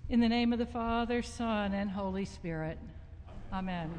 In the name of the Father, Son, and Holy Spirit. Amen.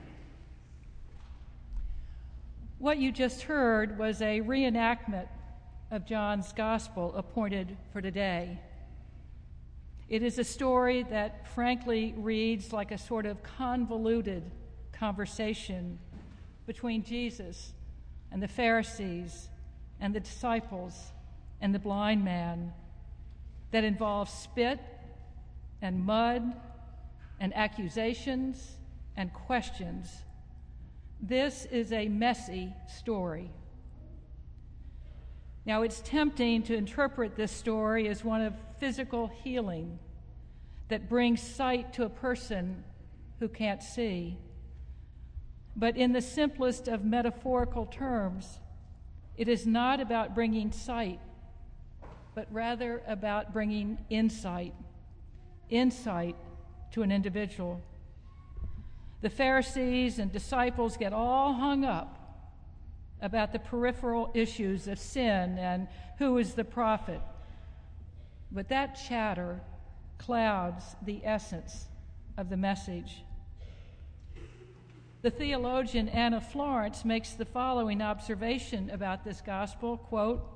What you just heard was a reenactment of John's Gospel appointed for today. It is a story that frankly reads like a sort of convoluted conversation between Jesus and the Pharisees and the disciples and the blind man that involves spit and mud and accusations and questions. This is a messy story. Now, it's tempting to interpret this story as one of physical healing that brings sight to a person who can't see. But in the simplest of metaphorical terms, it is not about bringing sight, but rather about bringing insight to an individual. The Pharisees and disciples get all hung up about the peripheral issues of sin and who is the prophet. But that chatter clouds the essence of the message. The theologian Anna Florence makes the following observation about this gospel, quote,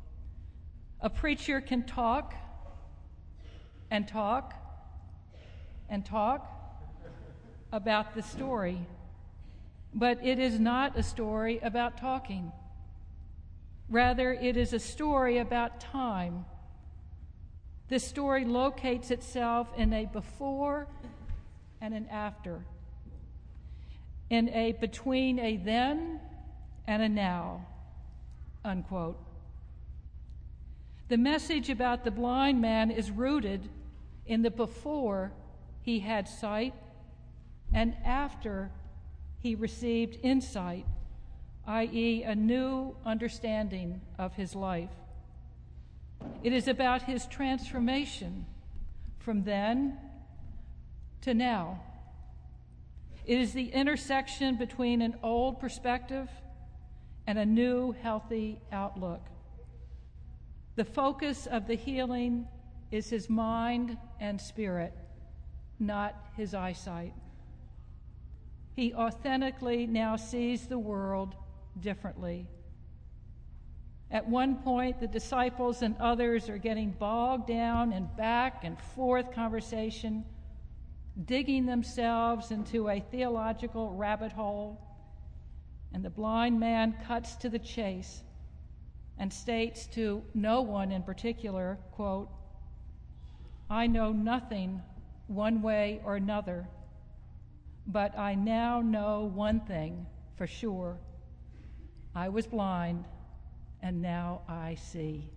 "A preacher can talk and talk and talk about the story, but it is not a story about talking. Rather, it is a story about time. This story locates itself in a before and an after, in a between a then and a now," unquote. The message about the blind man is rooted in the before he had sight and after he received insight, i.e., a new understanding of his life. It is about his transformation from then to now. It is the intersection between an old perspective and a new, healthy outlook. The focus of the healing is his mind and spirit, not his eyesight. He authentically now sees the world differently. At one point, the disciples and others are getting bogged down in back and forth conversation, digging themselves into a theological rabbit hole, and the blind man cuts to the chase and states to no one in particular, quote, "I know nothing one way or another, but I now know one thing for sure. I was blind, and now I see."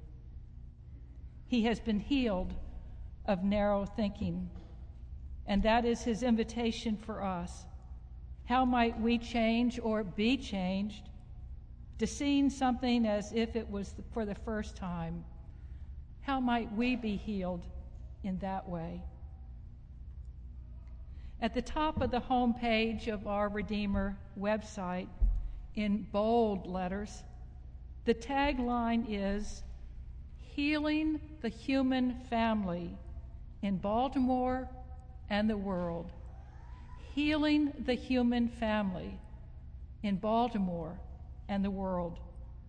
He has been healed of narrow thinking, and that is his invitation for us. How might we change or be changed to seeing something as if it was for the first time? How might we be healed in that way? At the top of the home page of our Redeemer website, in bold letters, the tagline is "Healing the Human Family in Baltimore and the World." Healing the human family in Baltimore and the world.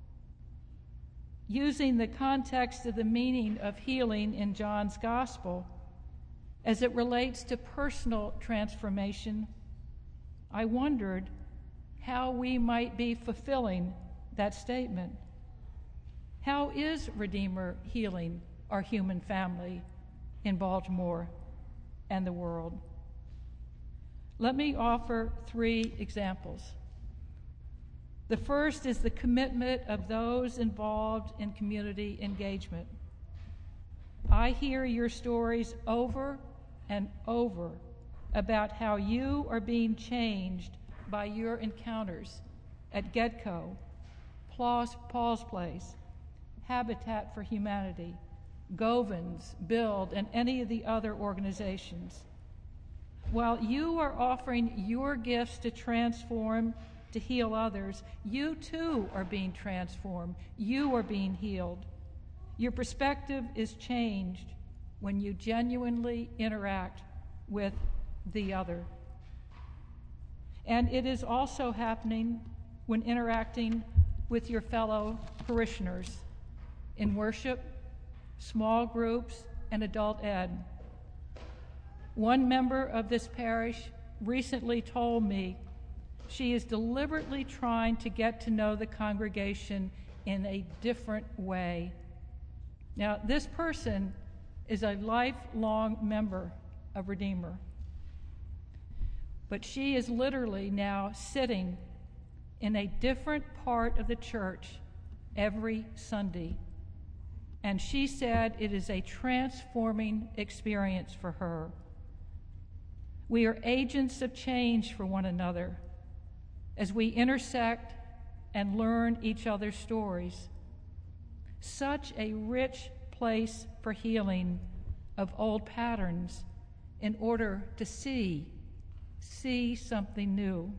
Using the context of the meaning of healing in John's Gospel as it relates to personal transformation, I wondered how we might be fulfilling that statement. How is Redeemer healing our human family in Baltimore and the world? Let me offer 3 examples. The first is the commitment of those involved in community engagement. I hear your stories over and over about how you are being changed by your encounters at GEDCO, Paul's Place, Habitat for Humanity, Govans, Build, and any of the other organizations. While you are offering your gifts to transform, to heal others, you too are being transformed. You are being healed. Your perspective is changed. when you genuinely interact with the other. And it is also happening when interacting with your fellow parishioners in worship, small groups, and adult ed. One member of this parish recently told me she is deliberately trying to get to know the congregation in a different way. Now, this person is a lifelong member of Redeemer, but she is literally now sitting in a different part of the church every Sunday, and she said it is a transforming experience for her. We are agents of change for one another as we intersect and learn each other's stories. Such a rich place for healing of old patterns in order to see something new.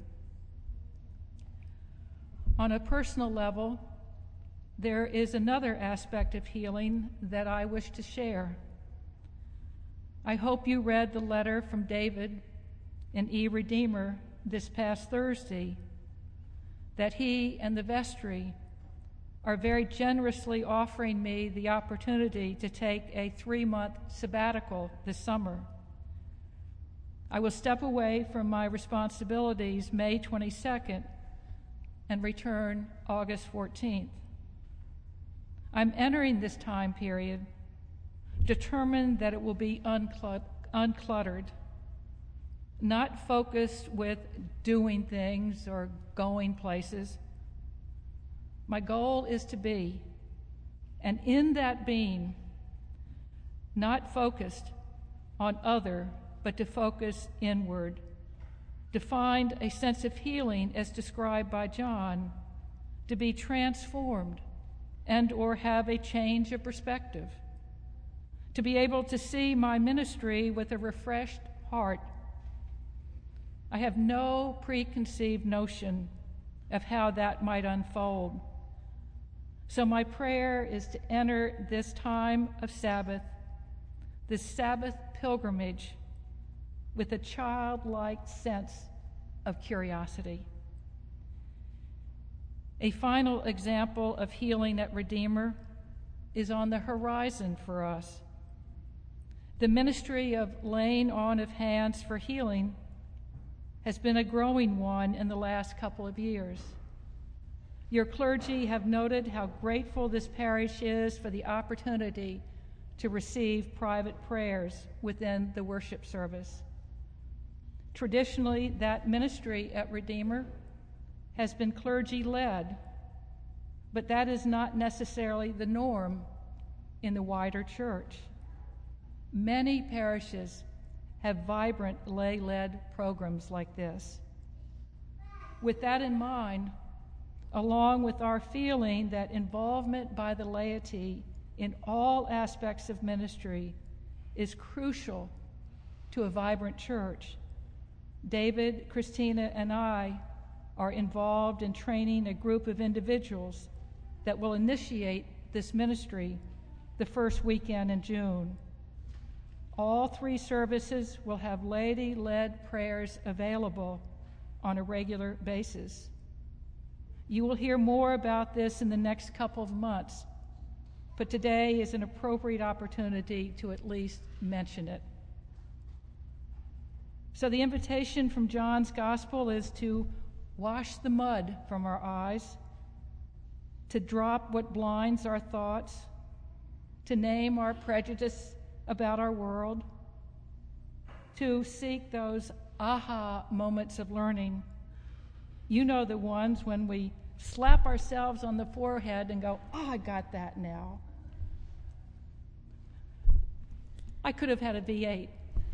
On a personal level, there is another aspect of healing that I wish to share. I hope you read the letter from David in eRedeemer this past Thursday, that he and the vestry are very generously offering me the opportunity to take a 3-month sabbatical this summer. I will step away from my responsibilities May 22nd and return August 14th. I'm entering this time period determined that it will be uncluttered, not focused with doing things or going places. My goal is to be, and in that being, not focused on other, but to focus inward, to find a sense of healing as described by John, to be transformed and or have a change of perspective, to be able to see my ministry with a refreshed heart. I have no preconceived notion of how that might unfold. So my prayer is to enter this time of Sabbath, this Sabbath pilgrimage, with a childlike sense of curiosity. A final example of healing at Redeemer is on the horizon for us. The ministry of laying on of hands for healing has been a growing one in the last couple of years. Your clergy have noted how grateful this parish is for the opportunity to receive private prayers within the worship service. Traditionally, that ministry at Redeemer has been clergy-led, but that is not necessarily the norm in the wider church. Many parishes have vibrant lay-led programs like this. With that in mind, along with our feeling that involvement by the laity in all aspects of ministry is crucial to a vibrant church, David, Christina, and I are involved in training a group of individuals that will initiate this ministry the first weekend in June. All 3 services will have laity-led prayers available on a regular basis. You will hear more about this in the next couple of months, but today is an appropriate opportunity to at least mention it. So the invitation from John's Gospel is to wash the mud from our eyes, to drop what blinds our thoughts, to name our prejudice about our world, to seek those aha moments of learning. You know the ones when we slap ourselves on the forehead and go, "Oh, I got that now. I could have had a V8."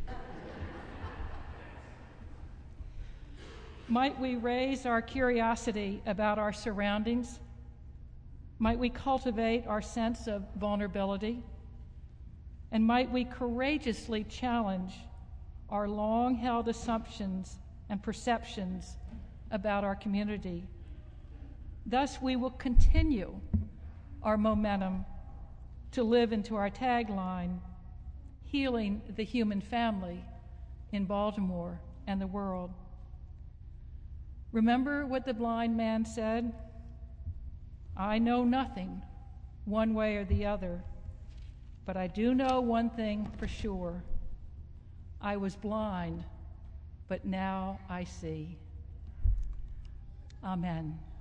Might we raise our curiosity about our surroundings? Might we cultivate our sense of vulnerability? And might we courageously challenge our long-held assumptions and perceptions about our community? Thus, we will continue our momentum to live into our tagline, healing the human family in Baltimore and the world. Remember what the blind man said? I know nothing, one way or the other, but I do know one thing for sure. I was blind, but now I see. Amen.